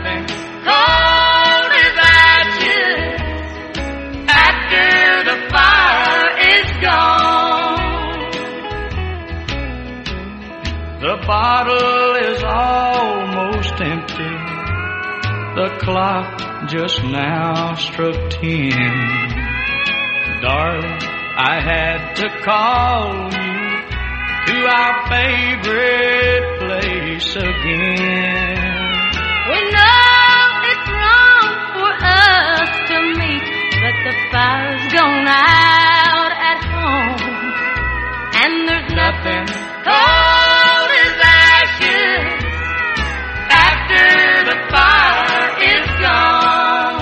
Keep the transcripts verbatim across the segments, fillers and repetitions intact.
nothing cold as ashes after the fire is gone. The bottle is almost empty. The clock just now struck ten. Darling, I had to call you to our favorite place again. We know it's wrong for us to meet, but the fire's gone out at home, and there's nothing cold as ashes after the fire is gone.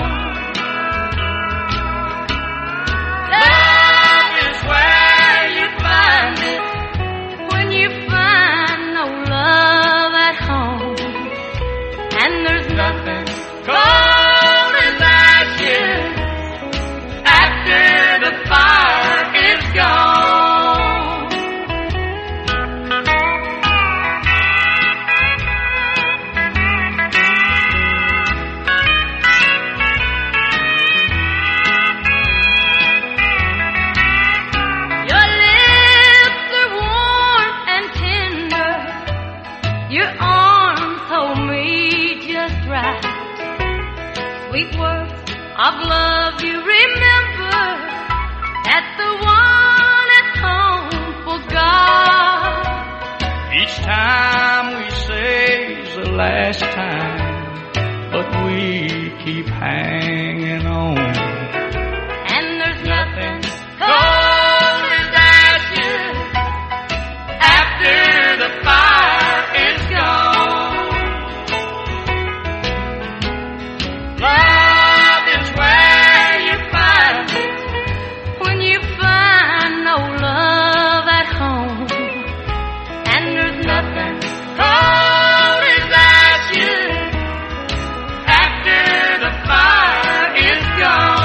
Love is where you find it when you find no love at home, and there's nothing cold as ashes after the fire is gone. Your lips are warm and tender, your arms hold me just right. Sweet words of love you remember, that the one at home forgot. Each time we say's the last time, but we keep hanging on. And there's nothing Cold as ashes after the fire is gone. Love is where you find it when you find no love at home, and there's nothing cold as ashes after the fire is gone.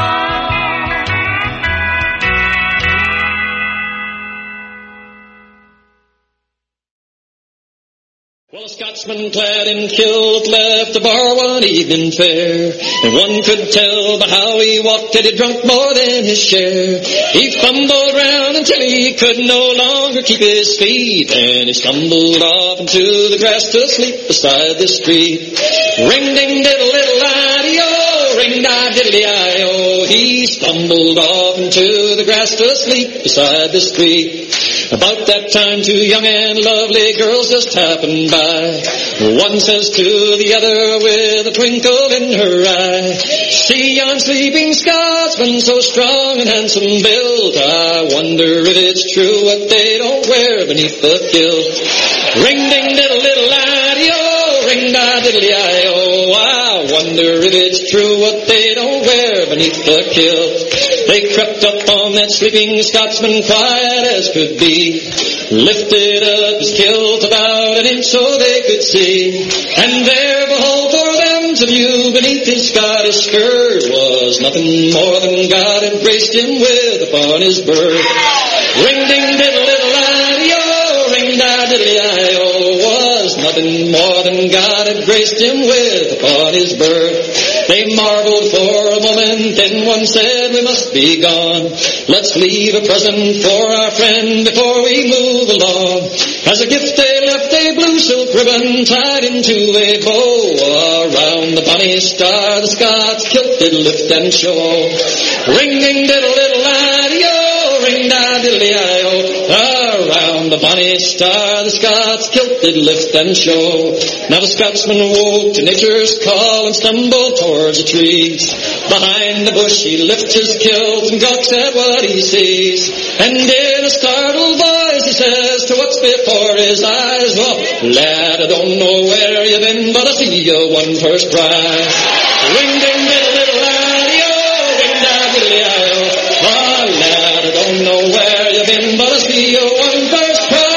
Well, a Scotsman clad in kilt left the bar one evening fair, and one could tell by how he walked that he'd drunk more than his share. He fumbled round until he could no longer keep his feet, and he stumbled off into the grass to sleep beside the street. Ring ding diddle diddle I-D-O, ring di diddly I-O. He stumbled off into the grass to sleep beside the street. About that time two young and lovely girls just happened by. One says to the other with a twinkle in her eye, see yon sleeping Scotsman so strong and handsome built, I wonder if it's true what they don't wear beneath the kilt. Ring ding diddle diddle I-D-O, ring da diddly I-O. I wonder if it's true what they don't wear beneath the kilt. They crept up on that sleeping Scotsman quiet as could be, lifted up his kilt about an inch so they could see, and there, behold, for them to view beneath his Scottish skirt was nothing more than God had graced him with upon his birth. Ring ding diddle diddle I-D-O, ring da diddly I-O, was nothing more than God had graced him with upon his birth. They marveled for a moment, then one said, we must be gone. Let's leave a present for our friend before we move along. As a gift they left a blue silk ribbon tied into a bow. Around the bonny star the Scots kilt did lift and show. Ring ding diddle diddle I-D-O, ring da diddly I-O. Around the bonny star the Scots kilt did lift and show. Now the Scotsman woke to nature's call and stumbled towards the trees. Behind the bush he lifts his kilt and gawks at what he sees. And in a startled voice he says to what's before his eyes, well, lad, I don't know where you've been, but I see you won first prize. Ring ding diddle diddle I-D-O, ring da diddly I-O. Oh, lad, I don't know where you've been, but I see you won first prize.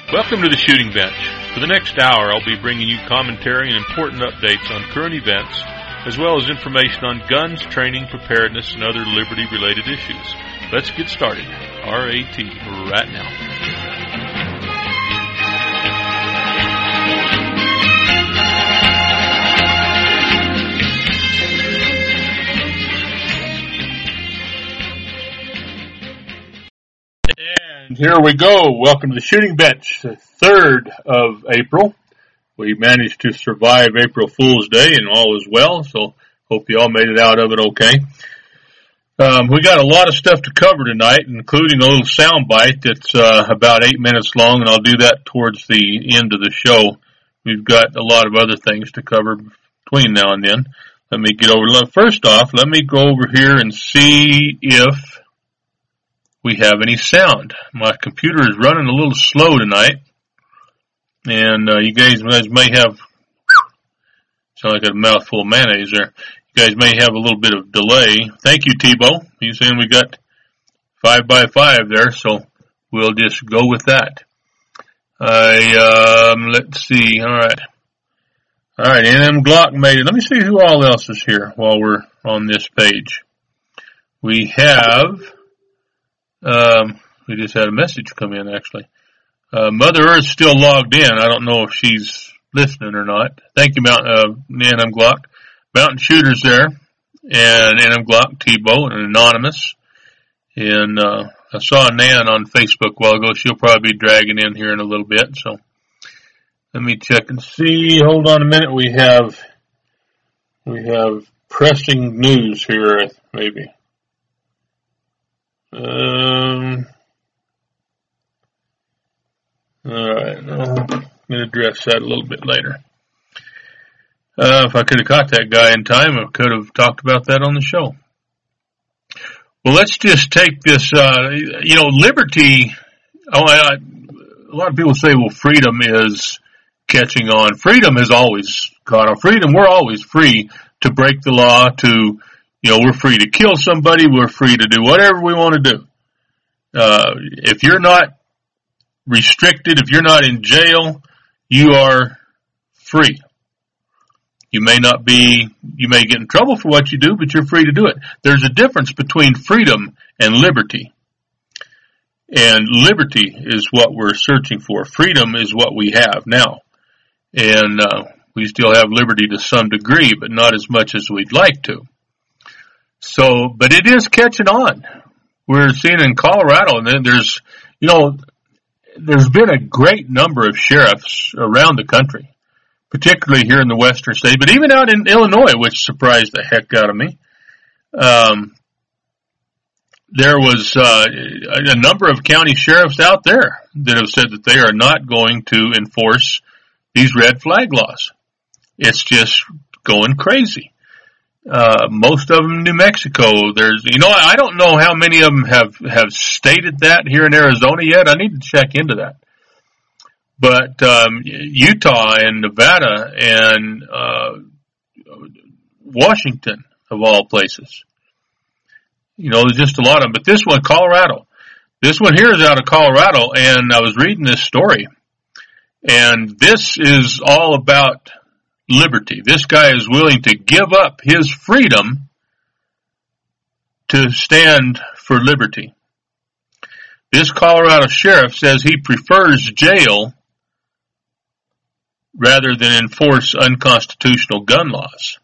Welcome to the Shooting Bench. For the next hour, I'll be bringing you commentary and important updates on current events, as well as information on guns, training, preparedness, and other liberty-related issues. Let's get started. R A T right now. And here we go. Welcome to the Shooting Bench, the third of April. We managed to survive April Fool's Day and all is well, so hope you all made it out of it okay. Um, we got a lot of stuff to cover tonight, including a little sound bite that's uh, about eight minutes long, and I'll do that towards the end of the show. We've got a lot of other things to cover between now and then. Let me get over. First off, let me go over here and see if we have any sound. My computer is running a little slow tonight, and uh, you guys, guys may have, sound like a mouthful of mayonnaise there. You guys may have a little bit of delay. Thank you, Tebow. He's saying we got five by five there, so we'll just go with that. I, um, let's see. All right. All right. N M Glock made it. Let me see who all else is here while we're on this page. We have, um, we just had a message come in actually. Uh, Mother Earth's still logged in. I don't know if she's listening or not. Thank you, Mount, uh, N M Glock. Mountain Shooters there, and N M Glock, Tebow, and Anonymous. And uh, I saw Nan on Facebook a while ago. She'll probably be dragging in here in a little bit. So let me check and see. Hold on a minute. We have we have pressing news here, maybe. Um. All right. I'm going to address that a little bit later. Uh, if I could have caught that guy in time, I could have talked about that on the show. Well, let's just take this, uh, you know, liberty, oh, I, a lot of people say, well, freedom is catching on. Freedom has always caught on. Freedom, we're always free to break the law, to, you know, we're free to kill somebody, we're free to do whatever we want to do. Uh, if you're not restricted, if you're not in jail, you are free. You may not be, you may get in trouble for what you do, but you're free to do it. There's a difference between freedom and liberty. And liberty is what we're searching for. Freedom is what we have now. And uh, we still have liberty to some degree, but not as much as we'd like to. So, but it is catching on. We're seeing in Colorado, and then there's, you know, there's been a great number of sheriffs around the country, particularly here in the western states, but even out in Illinois, which surprised the heck out of me. Um, there was uh, a number of county sheriffs out there that have said that they are not going to enforce these red flag laws. It's just going crazy. Uh, most of them in New Mexico. There's, you know, I don't know how many of them have, have stated that here in Arizona yet. I need to check into that. But um, Utah and Nevada and uh, Washington, of all places. You know, there's just a lot of them. But this one, Colorado. This one here is out of Colorado, and I was reading this story. And this is all about liberty. This guy is willing to give up his freedom to stand for liberty. This Colorado sheriff says he prefers jail rather than enforce unconstitutional gun laws.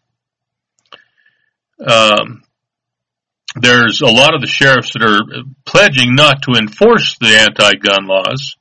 Um, there's a lot of the sheriffs that are pledging not to enforce the anti-gun laws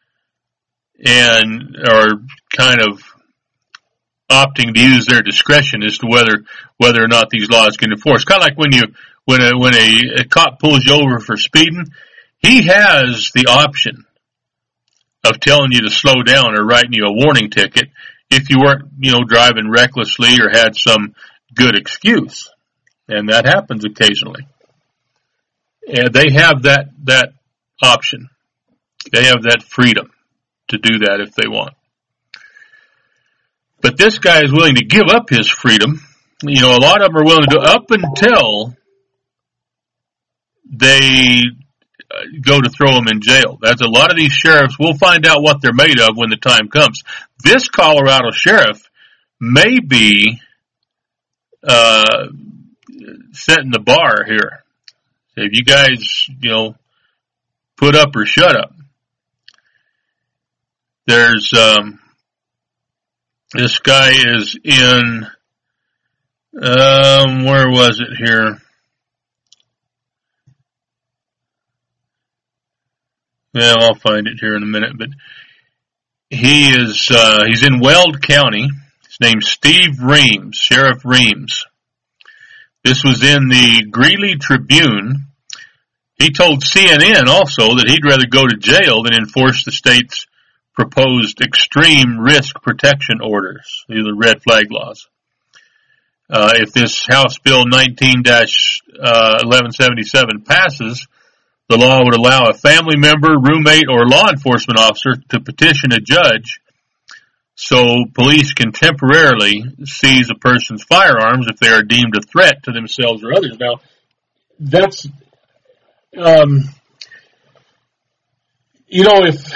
and are kind of opting to use their discretion as to whether whether or not these laws can enforce. Kind of like when you when a when a, a cop pulls you over for speeding, he has the option of telling you to slow down or writing you a warning ticket if you weren't, you know, driving recklessly or had some good excuse. And that happens occasionally. And they have that, that option. They have that freedom to do that if they want. But this guy is willing to give up his freedom. You know, a lot of them are willing to, up until they go to throw them in jail. That's a lot of these sheriffs. We'll find out what they're made of when the time comes. This Colorado sheriff may be uh, setting the bar here. So if you guys, you know, put up or shut up. There's um, this guy is in. Um, where was it here? Well, I'll find it here in a minute, but he is, uh, he's in Weld County. His name's Steve Reams, Sheriff Reams. This was in the Greeley Tribune. He told C N N also that he'd rather go to jail than enforce the state's proposed extreme risk protection orders, these are red flag laws. Uh, if this House Bill nineteen dash eleven seventy-seven passes, the law would allow a family member, roommate, or law enforcement officer to petition a judge so police can temporarily seize a person's firearms if they are deemed a threat to themselves or others. Now, that's, um, you know, if,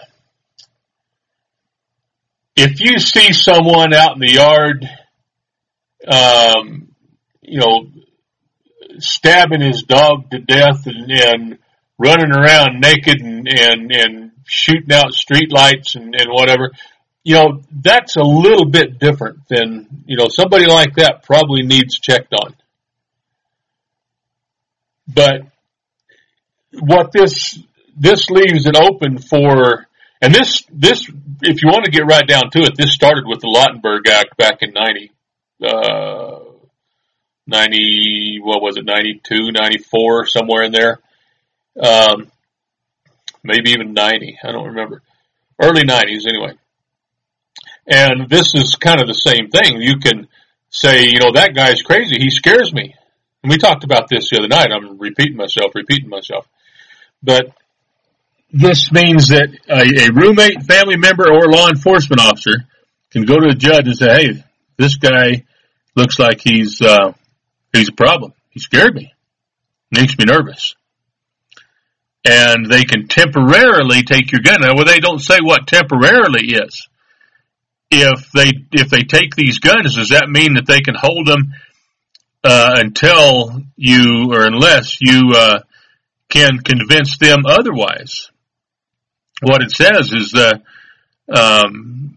if you see someone out in the yard, um, you know, stabbing his dog to death and, and running around naked and, and, and shooting out street lights and, and whatever, you know, that's a little bit different than, you know, somebody like that probably needs checked on. But what this, this leaves it open for, and this, this, if you want to get right down to it, this started with the Lautenberg Act back in ninety, uh, ninety, what was it, ninety-two, ninety-four, somewhere in there. Um, maybe even ninety, I don't remember. Early nineties, anyway. And this is kind of the same thing. You can say, you know, that guy's crazy. He scares me. And we talked about this the other night. I'm repeating myself, repeating myself. But this means that a, a roommate, family member, or law enforcement officer can go to a judge and say, hey, this guy looks like he's, uh, he's a problem. He scared me. Makes me nervous. And they can temporarily take your gun. Now, well, they don't say what temporarily is. If they if they take these guns, does that mean that they can hold them uh, until you or unless you uh, can convince them otherwise? What it says is that um,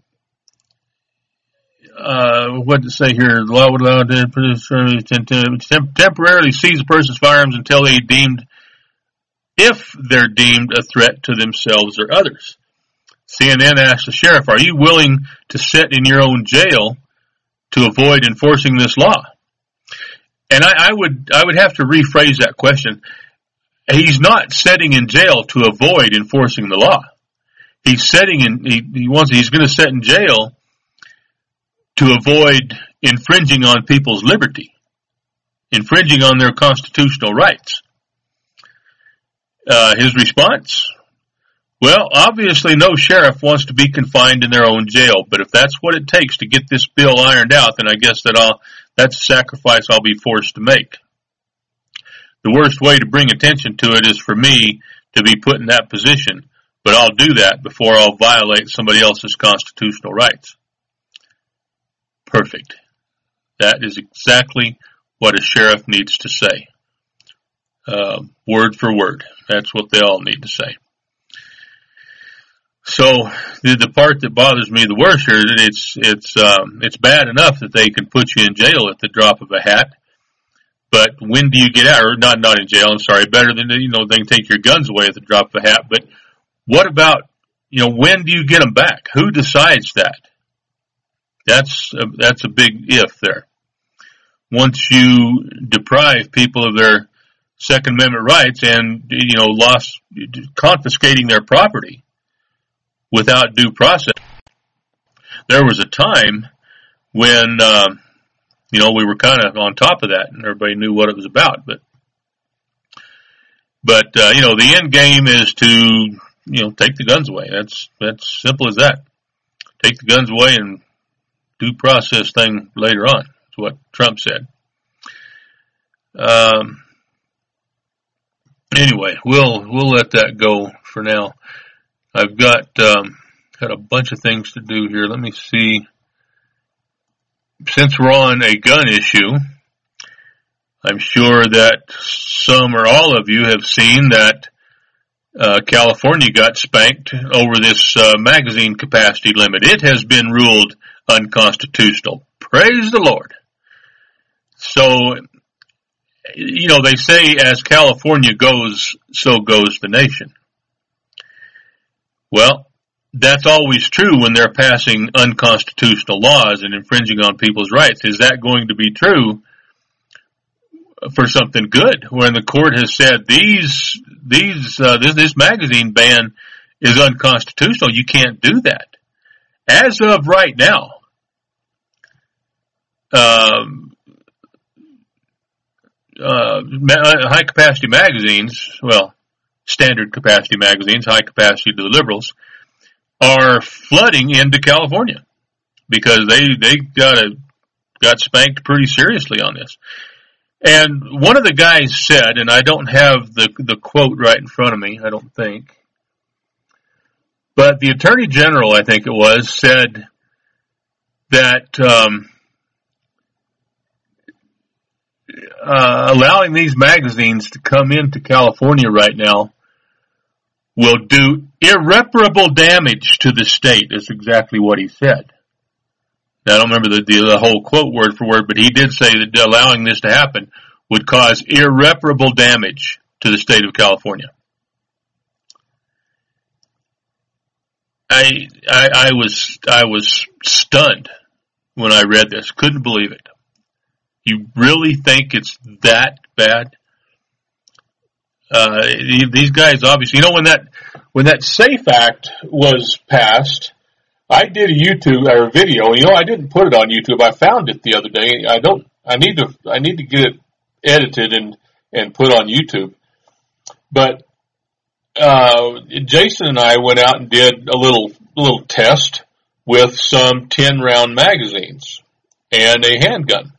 uh, what to say here? The law would allow to temporarily seize a person's firearms until they deemed, if they're deemed a threat to themselves or others. C N N asked the sheriff, are you willing to sit in your own jail to avoid enforcing this law? And I, I would I would have to rephrase that question. He's not sitting in jail to avoid enforcing the law. He's sitting in he, he wants he's going to sit in jail to avoid infringing on people's liberty, infringing on their constitutional rights. Uh, his response? Well, obviously no sheriff wants to be confined in their own jail, but if that's what it takes to get this bill ironed out, then I guess that I'll, that's a sacrifice I'll be forced to make. The worst way to bring attention to it is for me to be put in that position, but I'll do that before I'll violate somebody else's constitutional rights. Perfect. That is exactly what a sheriff needs to say. Uh, word for word. That's what they all need to say. So the, the part that bothers me the worst here is that it's it's um, it's bad enough that they can put you in jail at the drop of a hat, but when do you get out? Or not not in jail. I'm sorry. Better than, you know, they can take your guns away at the drop of a hat. But what about, you know, when do you get them back? Who decides that? That's a, that's a big if there. Once you deprive people of their Second Amendment rights and, you know, lost confiscating their property without due process. There was a time when, uh, you know, we were kind of on top of that and everybody knew what it was about. But, but uh, you know, the end game is to, you know, take the guns away. That's that's simple as that. Take the guns away and due process thing later on. That's what Trump said. Um, Anyway, we'll we'll let that go for now. I've got um, got a bunch of things to do here. Let me see. Since we're on a gun issue, I'm sure that some or all of you have seen that uh, California got spanked over this uh, magazine capacity limit. It has been ruled unconstitutional. Praise the Lord. So, you know, they say as California goes, so goes the nation. Well, that's always true when they're passing unconstitutional laws and infringing on people's rights. Is that going to be true for something good? When the court has said these, these, uh, this, this magazine ban is unconstitutional, you can't do that. As of right now, um, uh, high capacity magazines, well, standard capacity magazines, high capacity to the liberals, are flooding into California because they, they got a, got spanked pretty seriously on this. And one of the guys said, and I don't have the, the quote right in front of me, I don't think, but the Attorney General, I think it was, said that, um, uh, allowing these magazines to come into California right now will do irreparable damage to the state, is exactly what he said. Now, I don't remember the, the, the whole quote word for word, but he did say that allowing this to happen would cause irreparable damage to the state of California. I, I, I was, I was stunned when I read this. Couldn't believe it. You really think it's that bad? Uh, these guys obviously, you know, when that, when that SAFE Act was passed, I did a YouTube or a video. You know, I didn't put it on YouTube. I found it the other day. I don't, I need to, I need to get it edited and, and put on YouTube. But, uh, Jason and I went out and did a little, little test with some ten round magazines and a handgun.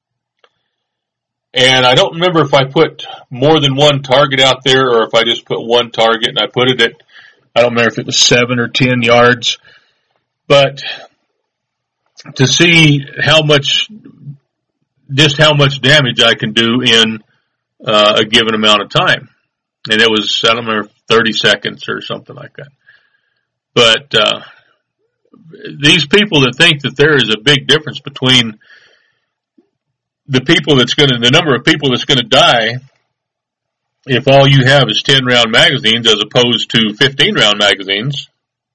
And I don't remember if I put more than one target out there or if I just put one target and I put it at, I don't remember if it was seven or ten yards. But to see how much, just how much damage I can do in uh, a given amount of time. And it was, I don't remember, thirty seconds or something like that. But uh, these people that think that there is a big difference between the people that's going to, the number of people that's going to die if all you have is ten round magazines as opposed to fifteen round magazines,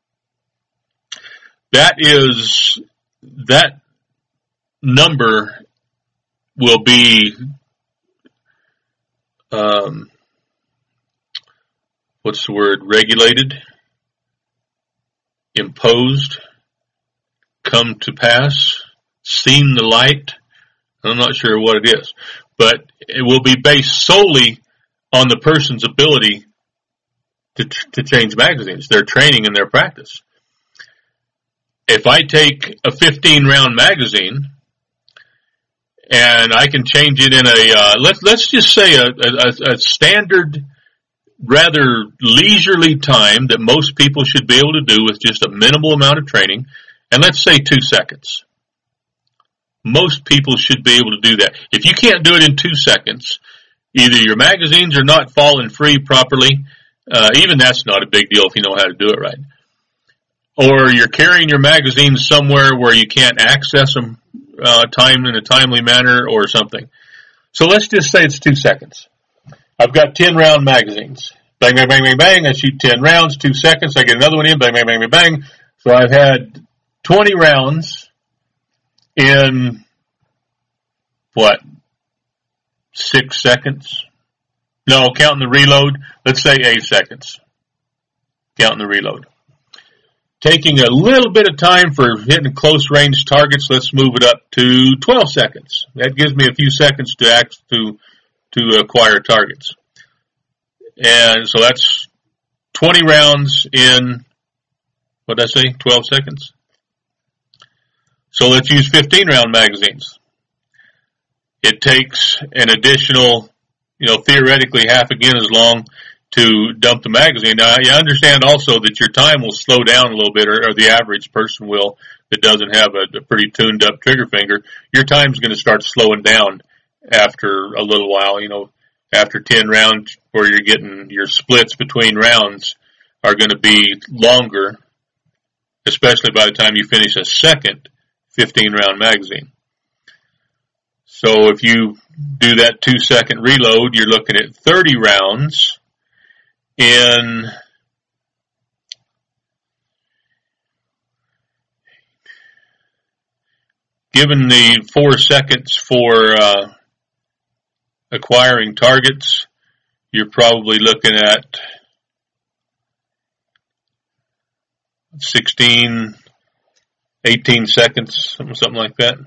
that is, that number will be, um, what's the word, regulated, imposed, come to pass, seen the light. I'm not sure what it is, but it will be based solely on the person's ability to to change magazines, their training and their practice. If I take a fifteen round magazine and I can change it in a, uh, let's, let's just say a, a, a standard, rather leisurely time that most people should be able to do with just a minimal amount of training, and let's say two seconds. Most people should be able to do that. If you can't do it in two seconds, either your magazines are not falling free properly, uh, even that's not a big deal if you know how to do it right, or you're carrying your magazines somewhere where you can't access them uh, time in a timely manner or something. So let's just say it's two seconds. I've got ten round magazines. Bang, bang, bang, bang, bang. I shoot ten rounds, two seconds. I get another one in. Bang, bang, bang, bang, bang. So I've had twenty rounds in, what, six seconds? No, counting the reload, let's say eight seconds. Counting the reload. Taking a little bit of time for hitting close range targets, let's move it up to twelve seconds. That gives me a few seconds to act, to, to acquire targets. And so that's twenty rounds in, what did I say, twelve seconds? So let's use fifteen round magazines. It takes an additional, you know, theoretically half again as long to dump the magazine. Now, you understand also that your time will slow down a little bit, or, or the average person will that doesn't have a, a pretty tuned up trigger finger. Your time's going to start slowing down after a little while. You know, after ten rounds, where you're getting your splits between rounds are going to be longer, especially by the time you finish a second fifteen round magazine. So if you do that two second reload, you're looking at thirty rounds in given the four seconds for uh, acquiring targets, you're probably looking at sixteen, eighteen seconds, something, something like that.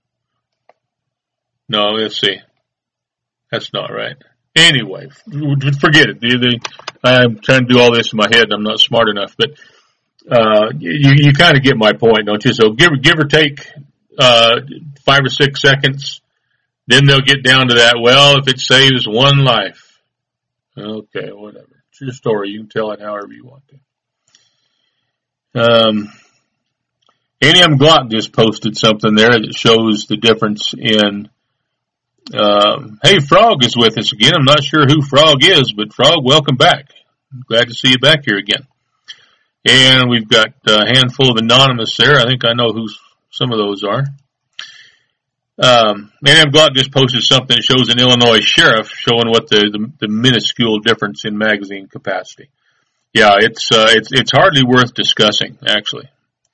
No, let's see. That's not right. Anyway, forget it. The, the, I'm trying to do all this in my head, and I'm not smart enough. But uh, you, you kind of get my point, don't you? So give, give or take uh, five or six seconds, then they'll get down to that, well, if it saves one life. Okay, whatever. It's your story. You can tell it however you want to. Um, A M Glock just posted something there that shows the difference in Um, hey, Frog is with us again. I'm not sure who Frog is, but Frog, welcome back. Glad to see you back here again. And we've got a handful of anonymous there. I think I know who some of those are. Um, A M Glock just posted something that shows an Illinois sheriff showing what the, the, the minuscule difference in magazine capacity. Yeah, it's uh, it's it's hardly worth discussing, actually.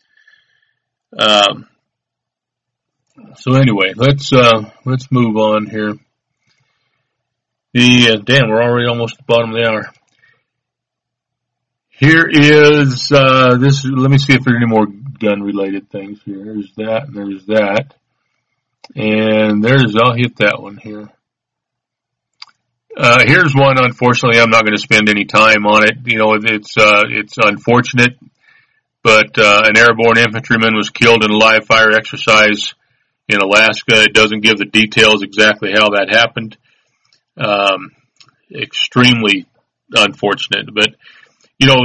Um. So anyway, let's uh, let's move on here. The uh, damn, we're already almost at the bottom of the hour. Here is uh, this. Let me see if there are any more gun-related things here. There's that, and there's that, and there's. I'll hit that one here. Uh, here's one. Unfortunately, I'm not going to spend any time on it. You know, it's uh, it's unfortunate, but uh, an airborne infantryman was killed in a live fire exercise in Alaska. It doesn't give the details exactly how that happened. Um, extremely unfortunate, but you know,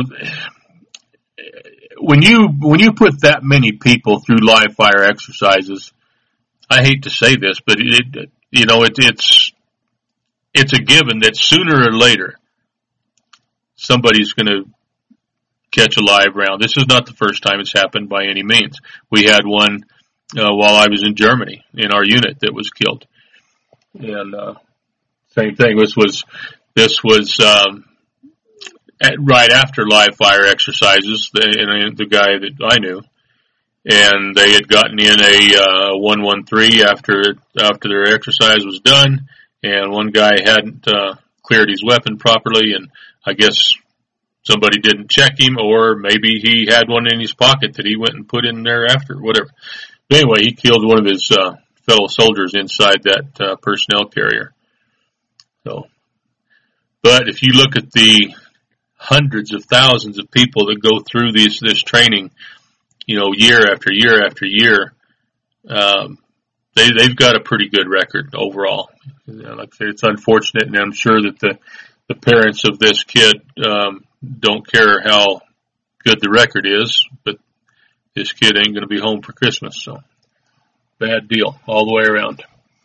when you when you put that many people through live fire exercises, I hate to say this, but it, you know, it, it's it's a given that sooner or later somebody's going to catch a live round. This is not the first time it's happened by any means. We had one Uh, while I was in Germany in our unit that was killed. And, uh, same thing. This was, this was, um, at, right after live fire exercises, the, and the guy that I knew, and they had gotten in a, uh, one one three after, after their exercise was done, and one guy hadn't, uh, cleared his weapon properly, and I guess somebody didn't check him, or maybe he had one in his pocket that he went and put in there after, whatever. Anyway, he killed one of his uh, fellow soldiers inside that uh, personnel carrier. So, but if you look at the hundreds of thousands of people that go through this this training, you know, year after year after year, um, they they've got a pretty good record overall. You know, like I said, it's unfortunate, and I'm sure that the the parents of this kid um, don't care how good the record is, but this kid ain't going to be home for Christmas, so bad deal all the way around.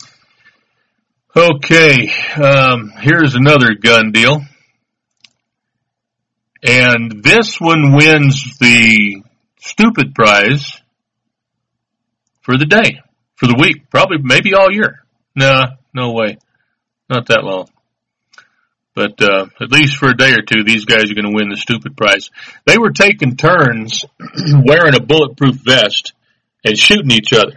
Okay, um, here's another gun deal. And this one wins the stupid prize for the day, for the week, probably maybe all year. Nah, no way. Not that long. But uh, at least for a day or two, these guys are going to win the stupid prize. They were taking turns wearing a bulletproof vest and shooting each other.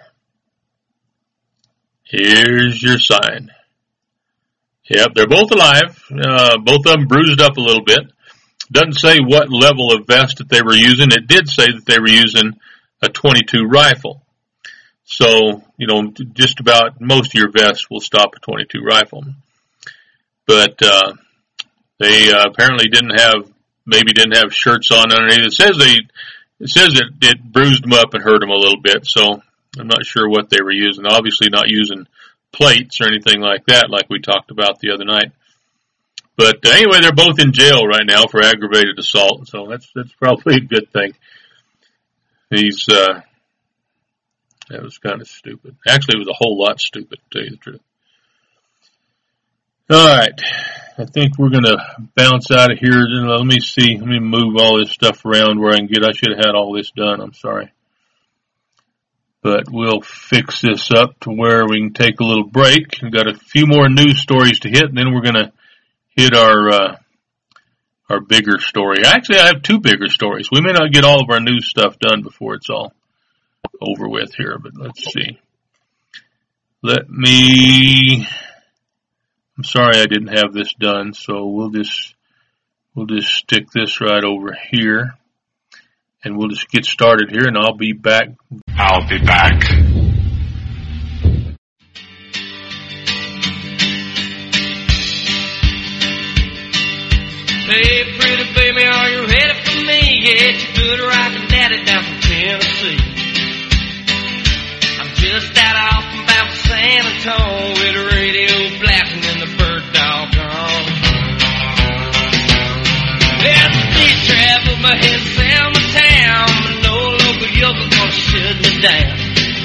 Here's your sign. Yep, they're both alive. Uh, both of them bruised up a little bit. Doesn't say what level of vest that they were using. It did say that they were using a twenty-two rifle. So, you know, just about most of your vests will stop a twenty-two rifle. But uh, they uh, apparently didn't have, maybe didn't have shirts on underneath. It says they, it says it, it bruised them up and hurt them a little bit. So I'm not sure what they were using. Obviously not using plates or anything like that, like we talked about the other night. But uh, anyway, they're both in jail right now for aggravated assault, so that's that's probably a good thing. He's uh, that was kind of stupid. Actually, it was a whole lot stupid, to tell you the truth. All right, I think we're gonna bounce out of here. Let me see. Let me move all this stuff around where I can get. I should have had all this done. I'm sorry. But we'll fix this up to where we can take a little break. We've got a few more news stories to hit, and then we're going to hit our uh, our bigger story. Actually, I have two bigger stories. We may not get all of our news stuff done before it's all over with here, but let's see. Let me... I'm sorry I didn't have this done, so we'll just we'll just stick this right over here. And we'll just get started here, and I'll be back. I'll be back. Hey, pretty baby, are you ready for me? Yeah, it's your good rockin' daddy down from Tennessee. I'm just out off and bound for San Antonio with the radio blasting and the bird dog gone. Yeah, the speed travel, my head's Selma town, but no local yokel gonna shut me down.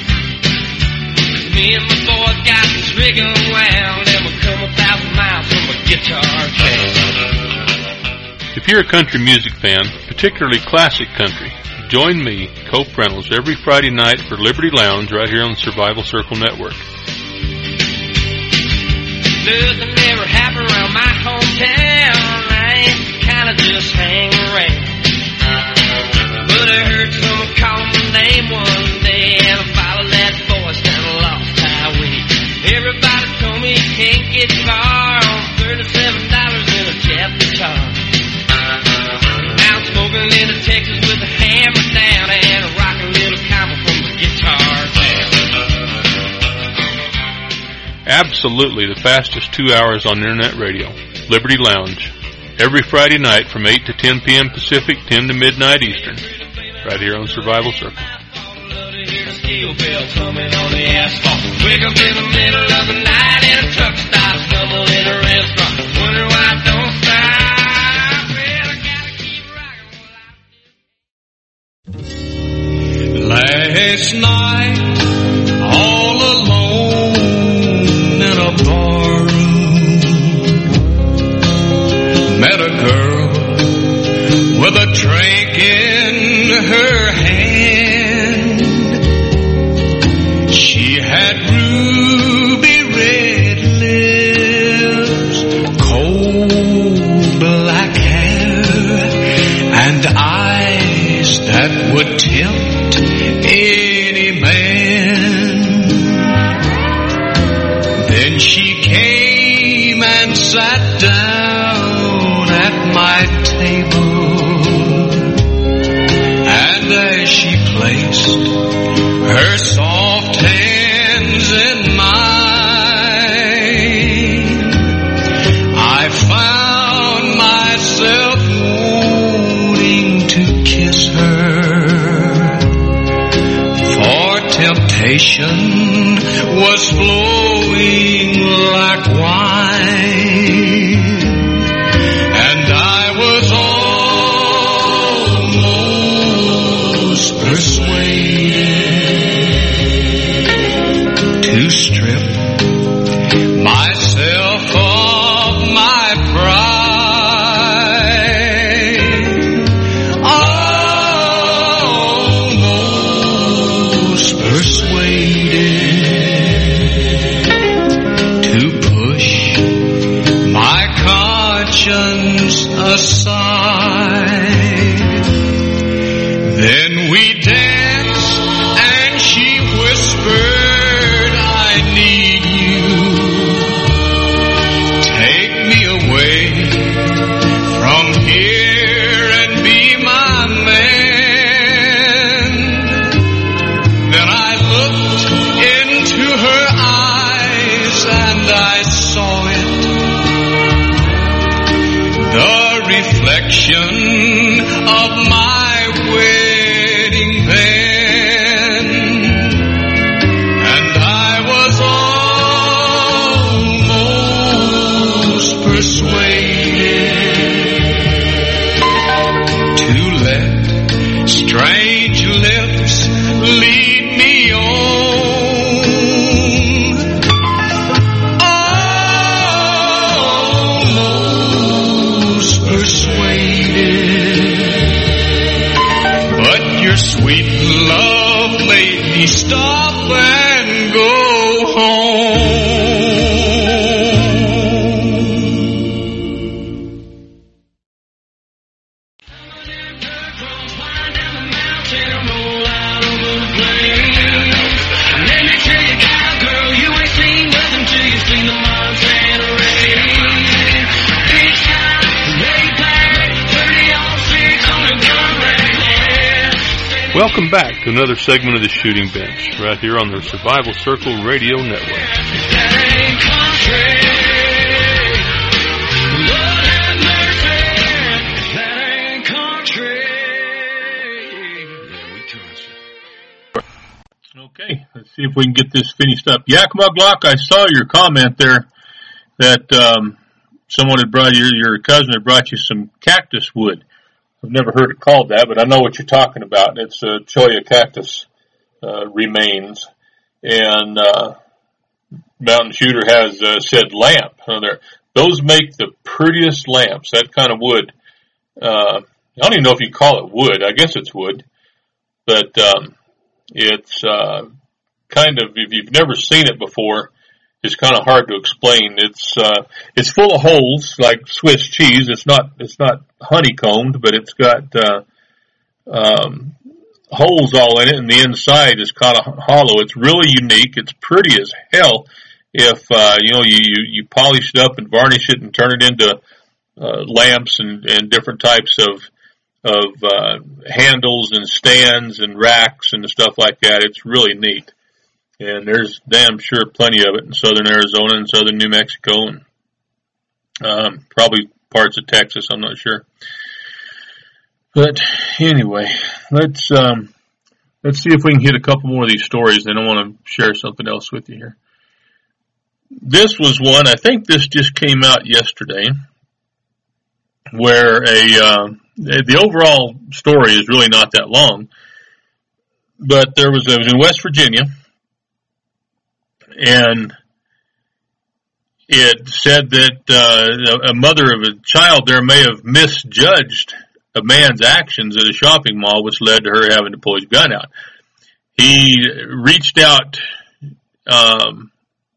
Me and my boys got this rig unwound, and we'll come a thousand miles from a guitar town. If you're a country music fan, particularly classic country, join me, Cope Reynolds, every Friday night for Liberty Lounge right here on the Survival Circle Network. Nothing ever happened around my hometown. I ain't kinda just hang around. But I heard someone call my name one day, and I followed that voice down a lost highway. Everybody told me you can't get far on thirty-seven dollars in a Jeff guitar. Now I'm smoking into Texas with a hammer down and a rockin' little combo from the guitar town. Absolutely the fastest two hours on internet radio. Liberty Lounge. Every Friday night from eight to ten p.m. Pacific, ten to midnight Eastern. Right here on Survival Circle. Steel bells humming on the asphalt. Wake up in the middle of the night and a truck stops, stumble in a restaurant. Wonder why I don't stop. Well, I gotta keep rocking. Last night, all alone in a barroom, met a girl with a drink in her hand. She had ruby red lips, cold black hair, and eyes that would tempt any man. Then she came and sat down at my table, and as she placed her soft hands in mine, I found myself wanting to kiss her, for temptation was flowing like wine, and I was almost persuaded to strip myself of my pride. Almost persuaded to push my conscience aside. Then we danced and she whispered, I need you. Take me away from here and be my man. Then I looked into her eyes and I saw it, the reflection of my wedding band, and I was almost persuaded stop and go home. Welcome back to another segment of the Shooting Bench, right here on the Survival Circle Radio Network. Okay, let's see if we can get this finished up. Yakima Glock, I saw your comment there that um, someone had brought you, your cousin had brought you some cactus wood. I've never heard it called that, but I know what you're talking about. It's uh, cholla cactus uh, remains, and uh, Mountain Shooter has uh, said lamp. Uh, there, those make the prettiest lamps. That kind of wood. Uh, I don't even know if you call it wood. I guess it's wood, but um, it's uh, kind of, if you've never seen it before, it's kind of hard to explain. It's uh, it's full of holes like Swiss cheese. It's not it's not honeycombed, but it's got uh, um, holes all in it, and the inside is kind of hollow. It's really unique. It's pretty as hell. If uh, you know you, you you polish it up and varnish it and turn it into uh, lamps and, and different types of of uh, handles and stands and racks and stuff like that, it's really neat. And there's damn sure plenty of it in southern Arizona and southern New Mexico and um, probably parts of Texas, I'm not sure. But anyway, let's um, let's see if we can hit a couple more of these stories, then I want to share something else with you here. This was one, I think this just came out yesterday, where a uh, the overall story is really not that long, but there was, it was in West Virginia, and it said that uh, a mother of a child there may have misjudged a man's actions at a shopping mall, which led to her having to pull his gun out. He reached out, um,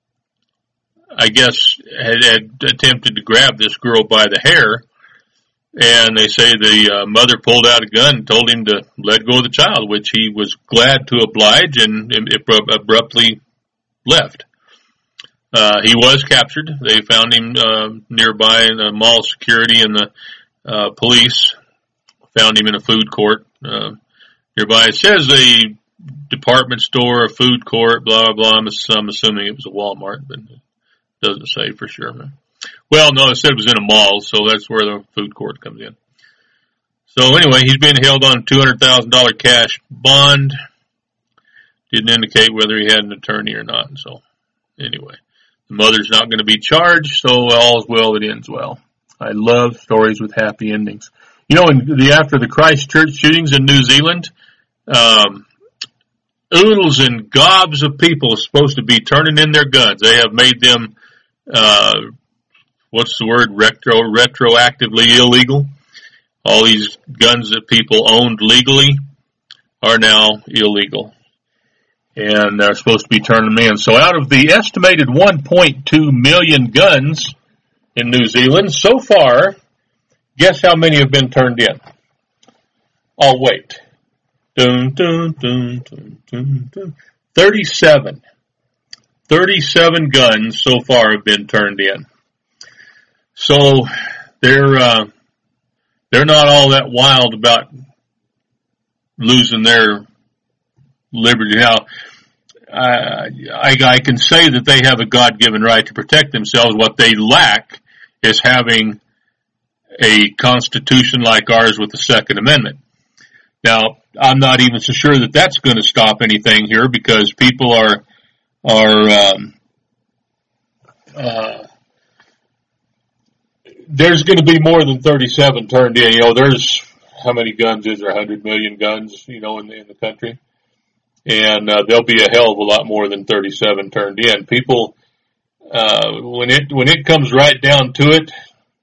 I guess, had, had attempted to grab this girl by the hair, and they say the uh, mother pulled out a gun and told him to let go of the child, which he was glad to oblige and abruptly left. Uh, he was captured. They found him uh, nearby in the mall security, and the uh, police found him in a food court uh, nearby. It says a department store, a food court, blah, blah, blah. I'm, I'm assuming it was a Walmart, but it doesn't say for sure. Well, no, it said it was in a mall, so that's where the food court comes in. So anyway, he's being held on a two hundred thousand dollars cash bond. Didn't indicate whether he had an attorney or not. So anyway, the mother's not going to be charged, so all's well that ends well. I love stories with happy endings. You know, in the, after the Christchurch shootings in New Zealand, um, oodles and gobs of people are supposed to be turning in their guns. They have made them, uh, what's the word, retro, retroactively illegal. All these guns that people owned legally are now illegal. And they're supposed to be turning them in. So out of the estimated one point two million guns in New Zealand so far, guess how many have been turned in? I'll wait. Dun, dun, dun, dun, dun, dun. thirty-seven. thirty-seven guns so far have been turned in. So they're uh, they're not all that wild about losing their liberty. Now, I, I, I can say that they have a God-given right to protect themselves. What they lack is having a constitution like ours with the Second Amendment. Now, I'm not even so sure that that's going to stop anything here, because people are are um, uh, there's going to be more than thirty-seven turned in. You know, there's how many guns is there? one hundred million guns, you know, in the, in the country. And uh, there'll be a hell of a lot more than thirty-seven turned in. People, uh, when it when it comes right down to it,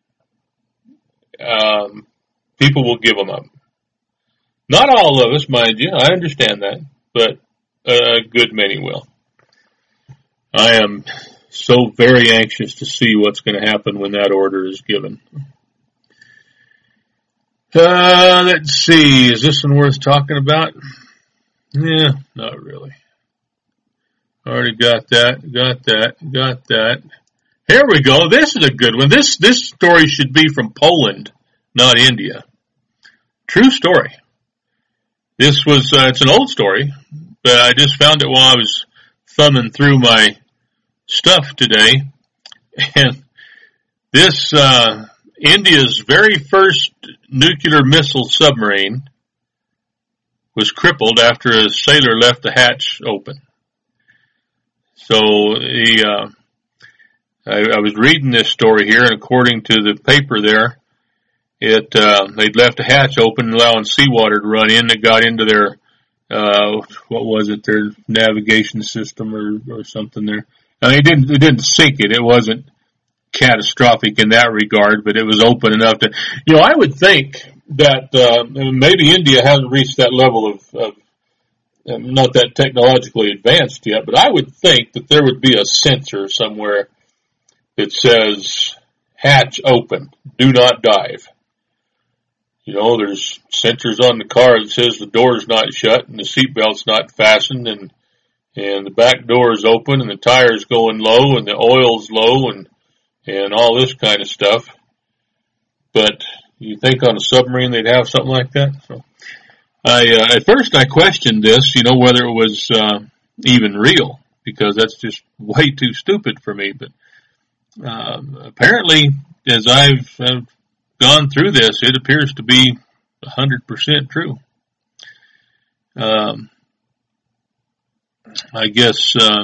um, people will give them up. Not all of us, mind you. I understand that, but A good many will. I am so very anxious to see what's going to happen when that order is given. Uh, let's see. Is this one worth talking about? Yeah, not really. Already got that, got that, got that. Here we go. This is a good one. This this story should be from Poland, not India. True story. This was, uh, it's an old story, but I just found it while I was thumbing through my stuff today. And this, uh, India's very first nuclear missile submarine was crippled after a sailor left the hatch open. So he, uh, I, I was reading this story here, and according to the paper there, it uh, they'd left a hatch open, allowing seawater to run in. That got into their uh, what was it? Their navigation system or, or something there. I mean, it didn't it didn't sink it. It wasn't catastrophic in that regard, but it was open enough to. You know, I would think that uh, maybe India hasn't reached that level of. of not that technologically advanced yet, but I would think that there would be a sensor somewhere that says, hatch open, do not dive. You know, there's sensors on the car that says the door's not shut and the seatbelt's not fastened and and the back door is open and the tire's going low and the oil's low and and all this kind of stuff. But you think on a submarine they'd have something like that? So I, uh, at first I questioned this, you know, whether it was, uh, even real, because that's just way too stupid for me. But, um, apparently, as I've, I've gone through this, it appears to be a hundred percent true. Um, I guess, uh,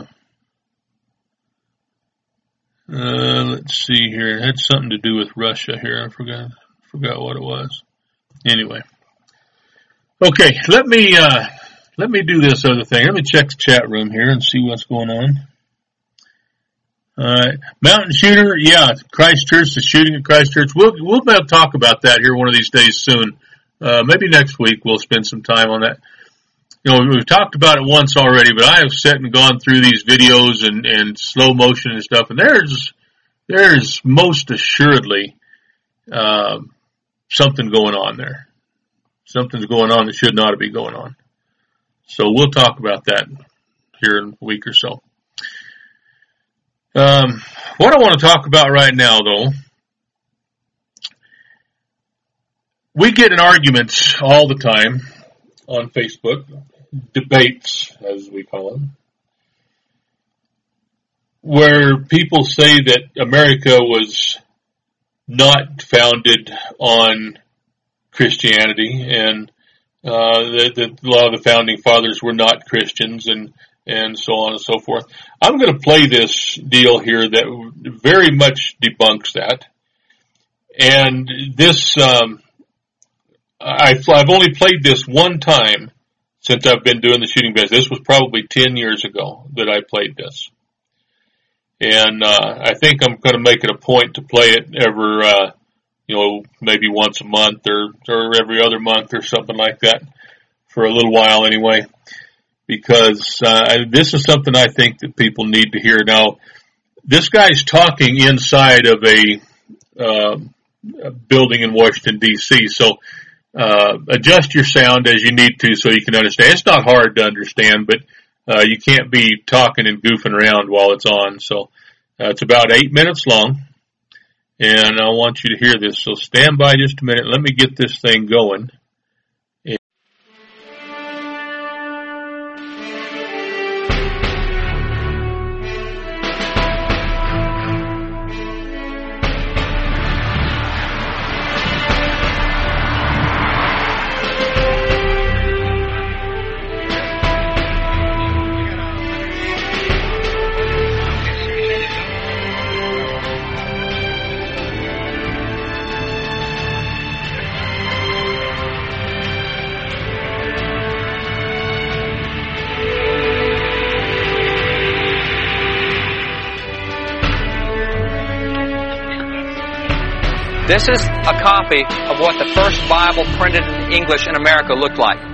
uh, let's see here. It had something to do with Russia here. I forgot, forgot what it was. Anyway. Okay, let me, uh, let me do this other thing. Let me check the chat room here and see what's going on. Alright. Mountain shooter, yeah, Christchurch, the shooting at Christchurch. We'll, we'll be able to talk about that here one of these days soon. Uh, maybe next week we'll spend some time on that. You know, we've talked about it once already, but I have sat and gone through these videos and, and slow motion and stuff, and there's, there's most assuredly, um, something going on there. Something's going on that should not be going on. So we'll talk about that here in a week or so. Um, what I want to talk about right now, though, we get in arguments all the time on Facebook, debates, as we call them, where people say that America was not founded on Christianity, and uh, that, that a lot of the founding fathers were not Christians, and and so on and so forth. I'm going to play this deal here that very much debunks that. And this, um, I've, I've only played this one time since I've been doing the shooting business. This was probably ten years ago that I played this. And uh, I think I'm going to make it a point to play it every uh you know, maybe once a month or, or every other month or something like that for a little while anyway, because uh, this is something I think that people need to hear. Now, this guy's talking inside of a, uh, a building in Washington, D C, so uh, adjust your sound as you need to so you can understand. It's not hard to understand, but uh, you can't be talking and goofing around while it's on. So uh, it's about eight minutes long. And I want you to hear this, so stand by just a minute. Let me get this thing going. This is a copy of what the first Bible printed in English in America looked like.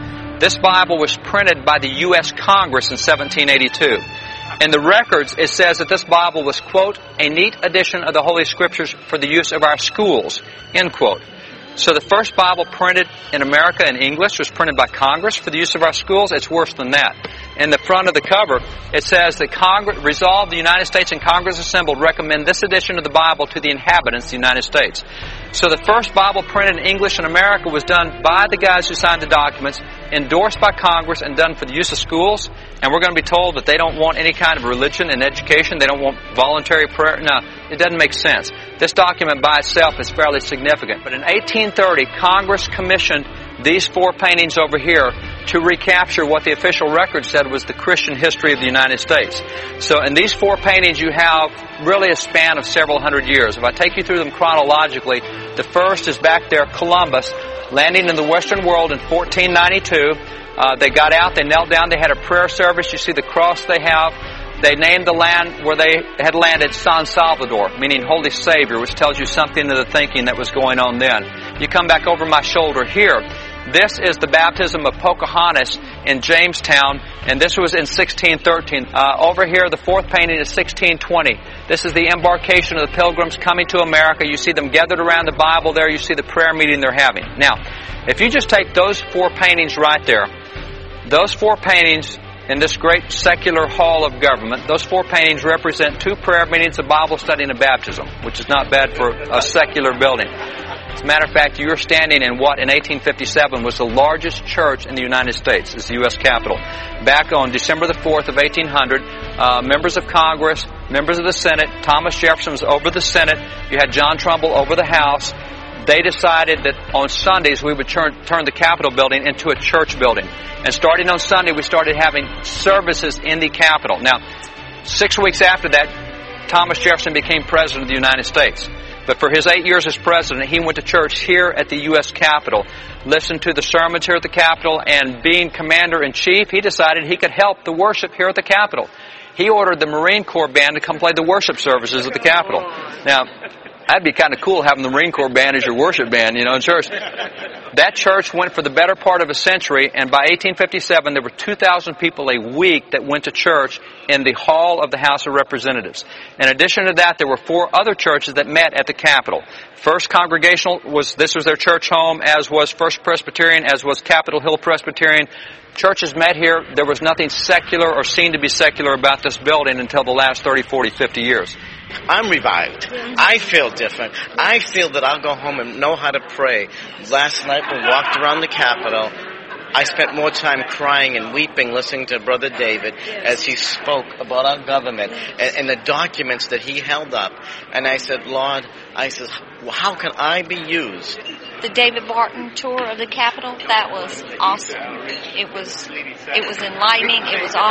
This Bible was printed by the U S Congress in seventeen eighty-two. In the records, it says that this Bible was, quote, a neat edition of the Holy Scriptures for the use of our schools, end quote. So the first Bible printed in America in English was printed by Congress for the use of our schools. It's worse than that. In the front of the cover, it says that Congress resolved the United States and Congress assembled recommend this edition of the Bible to the inhabitants of the United States. So the first Bible printed in English in America was done by the guys who signed the documents, endorsed by Congress, and done for the use of schools. And we're going to be told that they don't want any kind of religion and education. They don't want voluntary prayer. No, it doesn't make sense. This document by itself is fairly significant. But in eighteen thirty, Congress commissioned these four paintings over here to recapture what the official record said was the Christian history of the United States. So in these four paintings you have really a span of several hundred years. If I take you through them chronologically, the first is back there, Columbus, landing in the Western world in fourteen ninety-two. Uh, they got out, they knelt down, they had a prayer service. You see the cross they have. They named the land where they had landed San Salvador, meaning Holy Savior, which tells you something of the thinking that was going on then. You come back over my shoulder here. This is the baptism of Pocahontas in Jamestown, and this was in sixteen thirteen. Uh, over here, the fourth painting is sixteen twenty. This is the embarkation of the Pilgrims coming to America. You see them gathered around the Bible there. You see the prayer meeting they're having. Now, if you just take those four paintings right there, those four paintings in this great secular hall of government, those four paintings represent two prayer meetings, a Bible study, and a baptism, which is not bad for a secular building. As a matter of fact, you're standing in what in eighteen fifty-seven was the largest church in the United States. It's the U S Capitol. Back on December the fourth of eighteen hundred, uh, members of Congress, members of the Senate, Thomas Jefferson was over the Senate, you had John Trumbull over the House. They decided that on Sundays we would turn, turn the Capitol building into a church building. And starting on Sunday, we started having services in the Capitol. Now, six weeks after that, Thomas Jefferson became President of the United States. But for his eight years as President, he went to church here at the U S Capitol, listened to the sermons here at the Capitol, and being Commander-in-Chief, he decided he could help the worship here at the Capitol. He ordered the Marine Corps Band to come play the worship services at the Capitol. Now, that'd be kind of cool having the Marine Corps Band as your worship band, you know, in church. That church went for the better part of a century, and by eighteen fifty-seven, there were two thousand people a week that went to church in the hall of the House of Representatives. In addition to that, there were four other churches that met at the Capitol. First Congregational, was this was their church home, as was First Presbyterian, as was Capitol Hill Presbyterian. Churches met here. There was nothing secular or seen to be secular about this building until the last thirty, forty, fifty years. I'm revived. I feel different. I feel that I'll go home and know how to pray. Last night we walked around the Capitol. I spent more time crying and weeping listening to Brother David as he spoke about our government and, and the documents that he held up. And I said, Lord, I said, well, how can I be used? The David Barton tour of the Capitol, that was awesome. It was, it was enlightening. It was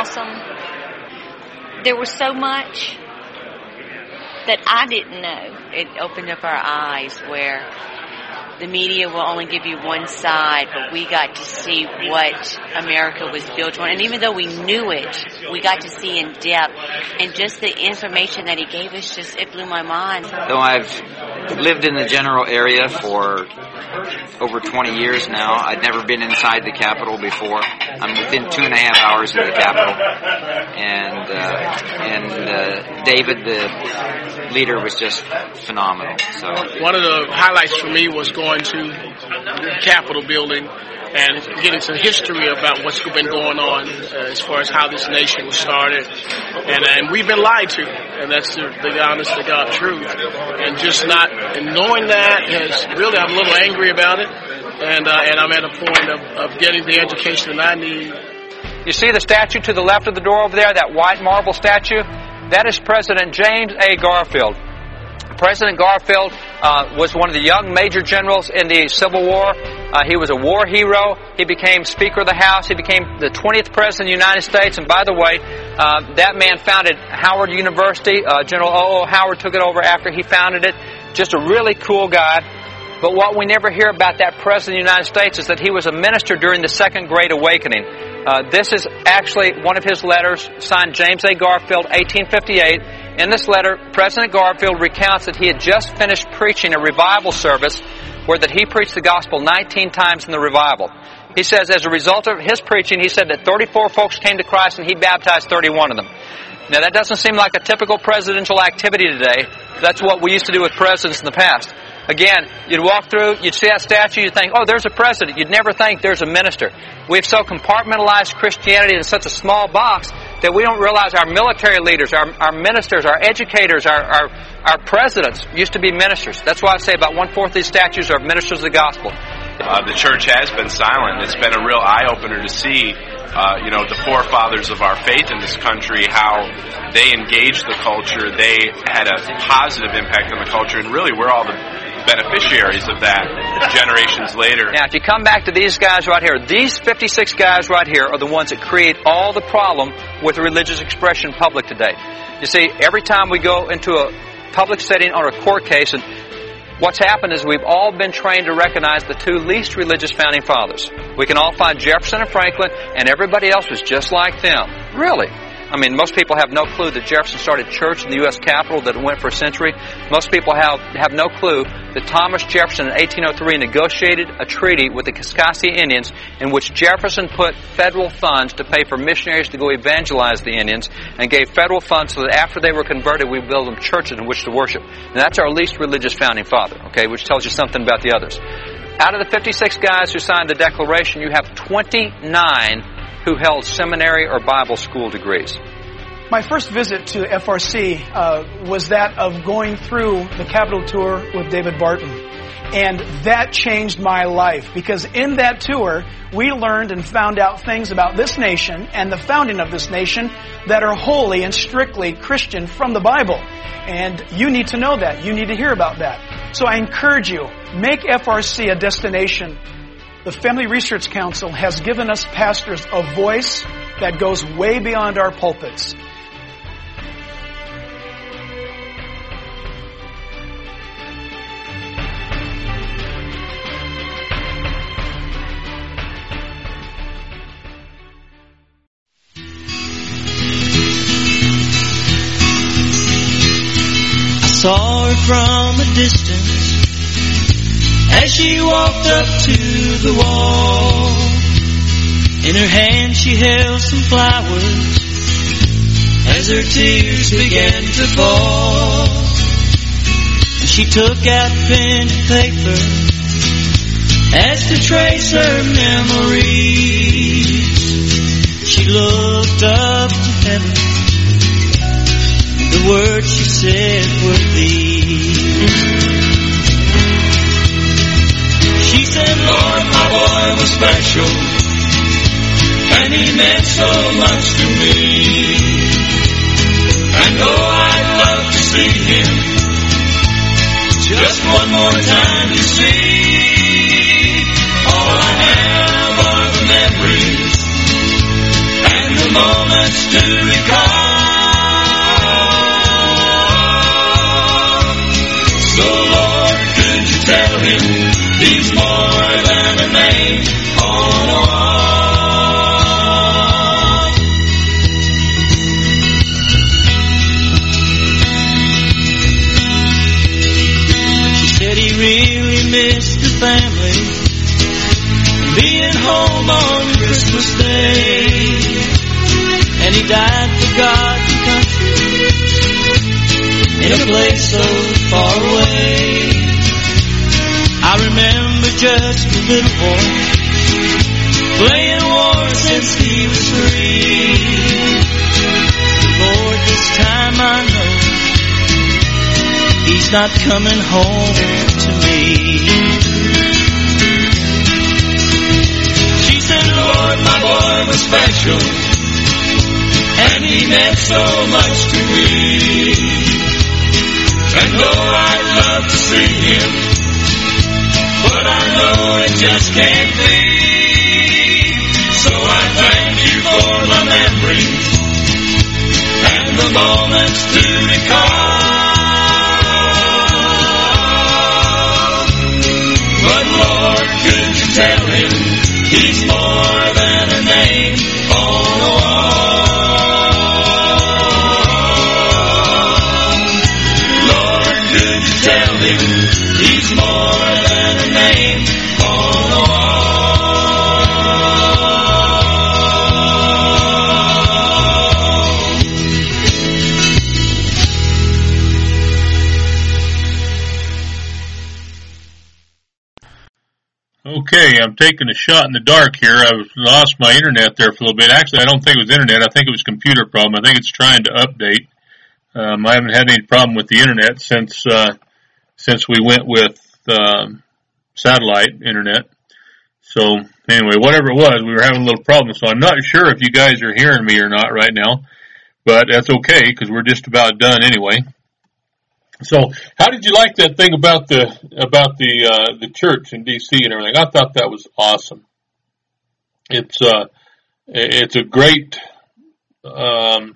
awesome. There was so much that I didn't know. It opened up our eyes where the media will only give you one side, but we got to see what America was built on. And even though we knew it, we got to see in depth. And just the information that he gave us, just it blew my mind. Though I've lived in the general area for over twenty years now, I'd never been inside the Capitol before. I'm within two and a half hours of the Capitol. And, uh, and uh, David, the leader, was just phenomenal. So one of the highlights for me was going to the Capitol building and getting some history about what's been going on uh, as far as how this nation was started. And, and we've been lied to, and that's the, the honest to God truth. And just not, and knowing that, has really, I'm a little angry about it, and uh, and I'm at a point of, of getting the education that I need. You see the statue to the left of the door over there, that white marble statue? That is President James A. Garfield. President Garfield uh, was one of the young major generals in the Civil War. Uh, he was a war hero. He became Speaker of the House. He became the twentieth President of the United States. And by the way, uh, that man founded Howard University. Uh, General O O. Howard took it over after he founded it. Just a really cool guy. But what we never hear about that President of the United States is that he was a minister during the Second Great Awakening. Uh, this is actually one of his letters, signed James A. Garfield, eighteen fifty-eight. In this letter, President Garfield recounts that he had just finished preaching a revival service where that he preached the gospel nineteen times in the revival. He says as a result of his preaching, he said that thirty-four folks came to Christ and he baptized thirty-one of them. Now that doesn't seem like a typical presidential activity today. That's what we used to do with presidents in the past. Again, you'd walk through, you'd see that statue, you'd think, oh, there's a president. You'd never think there's a minister. We've so compartmentalized Christianity in such a small box that we don't realize our military leaders, our, our ministers, our educators, our, our, our presidents used to be ministers. That's why I say about one-fourth of these statues are ministers of the gospel. Uh, the church has been silent. It's been a real eye-opener to see, uh, you know, the forefathers of our faith in this country, how they engaged the culture. They had a positive impact on the culture, and really we're all the beneficiaries of that generations later. Now, if you come back to these guys right here, these fifty-six guys right here are the ones that create all the problem with religious expression in public today. You see, every time we go into a public setting or a court case, and what's happened is we've all been trained to recognize the two least religious founding fathers. We can all find Jefferson and Franklin, and everybody else was just like them. Really? I mean, most people have no clue that Jefferson started church in the U S Capitol, that it went for a century. Most people have, have no clue that Thomas Jefferson in eighteen oh three negotiated a treaty with the Kaskaskia Indians in which Jefferson put federal funds to pay for missionaries to go evangelize the Indians and gave federal funds so that after they were converted, we build them churches in which to worship. And that's our least religious founding father, okay, which tells you something about the others. Out of the fifty-six guys who signed the Declaration, you have twenty-nine who held seminary or Bible school degrees. My first visit to F R C uh, was that of going through the Capitol tour with David Barton. And that changed my life, because in that tour, we learned and found out things about this nation and the founding of this nation that are wholly and strictly Christian from the Bible. And you need to know that. You need to hear about that. So I encourage you, make F R C a destination. The Family Research Council has given us pastors a voice that goes way beyond our pulpits. Saw her from a distance as she walked up to the wall. In her hand she held some flowers as her tears began to fall. And she took out pen and paper as to trace her memories. She looked up to heaven. The words she said were these. She said, Lord, my boy was special, and he meant so much to me. And oh, I'd love to see him just one more time to see. All I have are the memories and the moments to recall. So Lord, could you tell him he's more than a name on a wall? She said he really missed the family, being home on Christmas Day, and he died for God and country in a place so far away. I remember just a little boy playing war since he was three. Lord, this time I know he's not coming home to me. She said, Lord, my boy was special, and he meant so much to me. And though I'd love to see him, but I know it just can't be. So I thank you for my memories and the moments to recall. But Lord, could you tell him he's more than a name on a wall? Tell him he's more than a name. Okay, I'm taking a shot in the dark here. I've lost my internet there for a little bit. Actually, I don't think it was internet. I think it was a computer problem. I think it's trying to update. Um, I haven't had any problem with the internet since uh, since we went with um, satellite internet. So anyway, whatever it was, we were having a little problem. So I'm not sure if you guys are hearing me or not right now, but that's okay because we're just about done anyway. So, how did you like that thing about the about the uh, the church in D C and everything? I thought that was awesome. It's uh, it's a great um,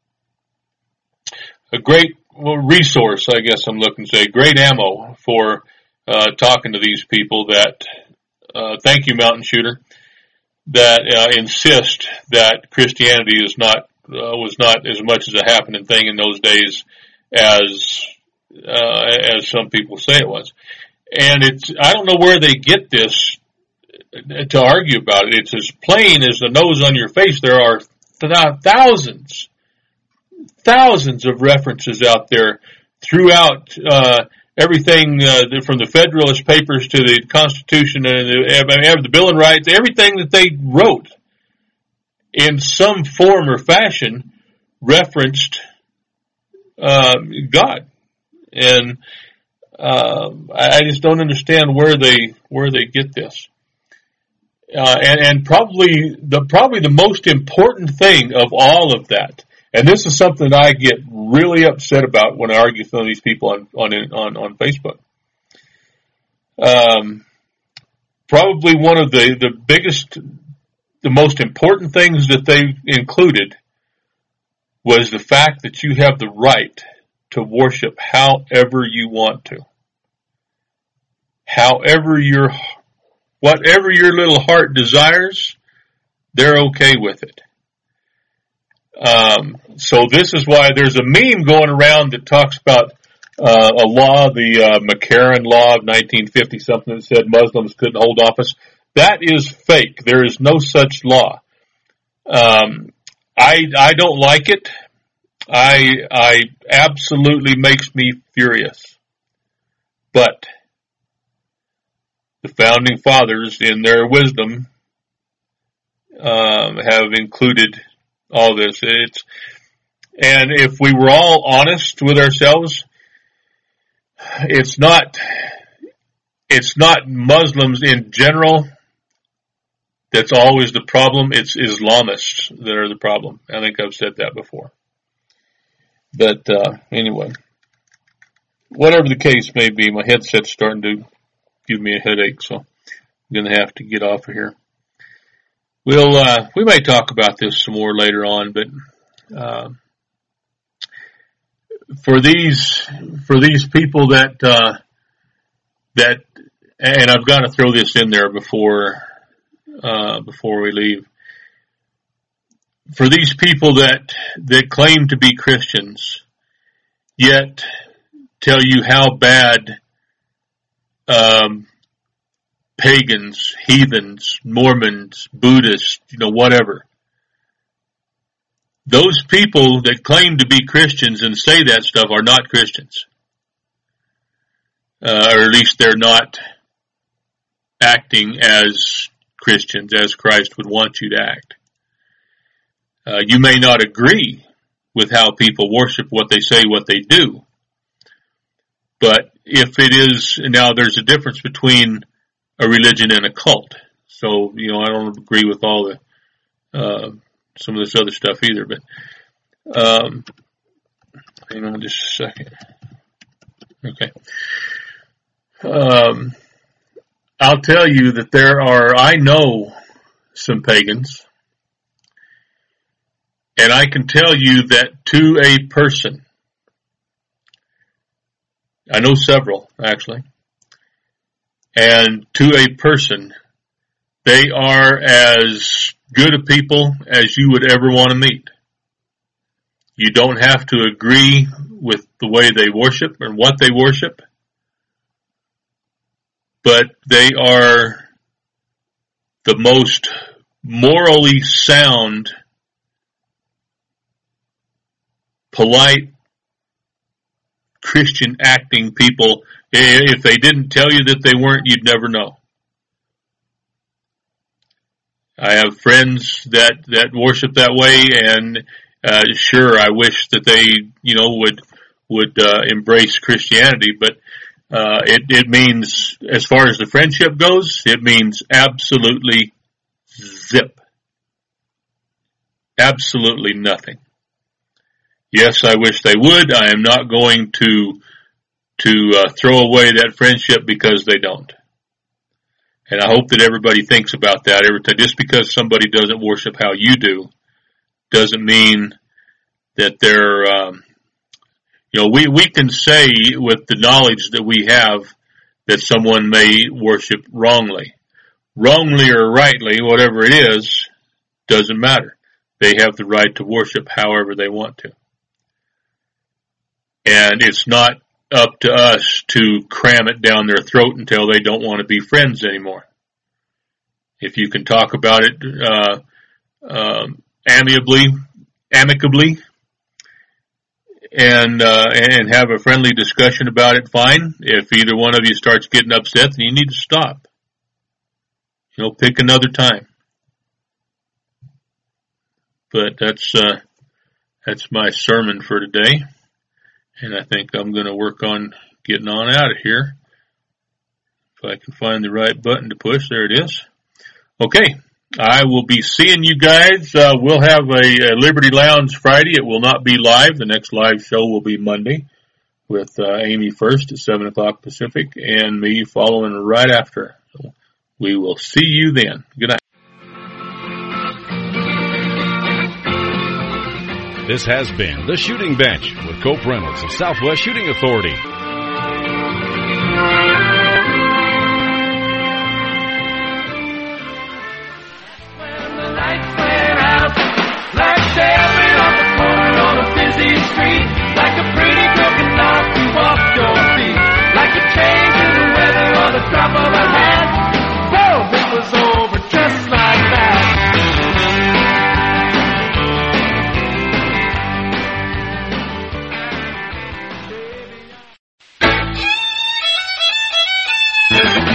a great resource, I guess I'm looking to say, great ammo for uh, talking to these people that. Uh, thank you, Mountain Shooter. That uh, insist that Christianity is not uh, was not as much as a happening thing in those days as. Uh, as some people say it was. And it's, I don't know where they get this to argue about it. It's as plain as the nose on your face. There are th- thousands, thousands of references out there throughout, uh, everything, uh, from the Federalist Papers to the Constitution and the, the Bill of Rights, everything that they wrote in some form or fashion referenced, uh, God. And uh, I just don't understand where they where they get this. Uh, and, and probably the probably the most important thing of all of that, and this is something that I get really upset about when I argue with some of these people on on on, on Facebook. Um, probably one of the, the biggest, the most important things that they included was the fact that you have the right to worship however you want to. However your, whatever your little heart desires, they're okay with it. Um, so this is why there's a meme going around that talks about uh, a law, the uh, McCarran Law of nineteen fifty something that said Muslims couldn't hold office. That is fake. There is no such law. Um, I I don't like it. I, I absolutely makes me furious. But the founding fathers, in their wisdom, um, have included all this. It's, and if we were all honest with ourselves, it's not, it's not Muslims in general that's always the problem. It's Islamists that are the problem. I think I've said that before. But, uh, anyway, whatever the case may be, my headset's starting to give me a headache, so I'm going to have to get off of here. We'll, uh, we may talk about this some more later on, but, uh, for these, for these people that, uh, that, and I've got to throw this in there before, uh, before we leave. For these people that, that claim to be Christians, yet tell you how bad, um, pagans, heathens, Mormons, Buddhists, you know, whatever. Those people that claim to be Christians and say that stuff are not Christians. Uh, or at least they're not acting as Christians, as Christ would want you to act. Uh, you may not agree with how people worship, what they say, what they do. But if it is, now there's a difference between a religion and a cult. So, you know, I don't agree with all the, uh, some of this other stuff either, but, um, hang on just a second. Okay. Um, I'll tell you that there are, I know some pagans, and I can tell you that to a person, I know several actually, and to a person, they are as good a people as you would ever want to meet. You don't have to agree with the way they worship and what they worship, but they are the most morally sound, polite, Christian acting people. If they didn't tell you that they weren't, you'd never know. I have friends that, that worship that way, and uh, sure, I wish that they, you know, would would uh, embrace Christianity, but uh, it, it means, as far as the friendship goes, it means absolutely zip. Absolutely nothing. Yes, I wish they would. I am not going to to uh, throw away that friendship because they don't. And I hope that everybody thinks about that every time. Just because somebody doesn't worship how you do doesn't mean that they're, um, you know, we, we can say with the knowledge that we have that someone may worship wrongly. Wrongly or rightly, whatever it is, doesn't matter. They have the right to worship however they want to. And it's not up to us to cram it down their throat until they don't want to be friends anymore. If you can talk about it uh, um, amiably, amicably, and uh, and have a friendly discussion about it, fine. If either one of you starts getting upset, then you need to stop. You know, pick another time. But that's uh, that's my sermon for today. And I think I'm going to work on getting on out of here. If I can find the right button to push, there it is. Okay, I will be seeing you guys. Uh, we'll have a, a Liberty Lounge Friday. It will not be live. The next live show will be Monday with uh, Amy first at seven o'clock Pacific and me following right after. So we will see you then. Good night. This has been The Shooting Bench with Cope Reynolds of Southwest Shooting Authority. When the lights went out, like Sherry on the corner on a busy street, like a pretty girl can knock you off your feet, like a change in the weather or the drop of a hat. Boom, it was over just like that. Thank you.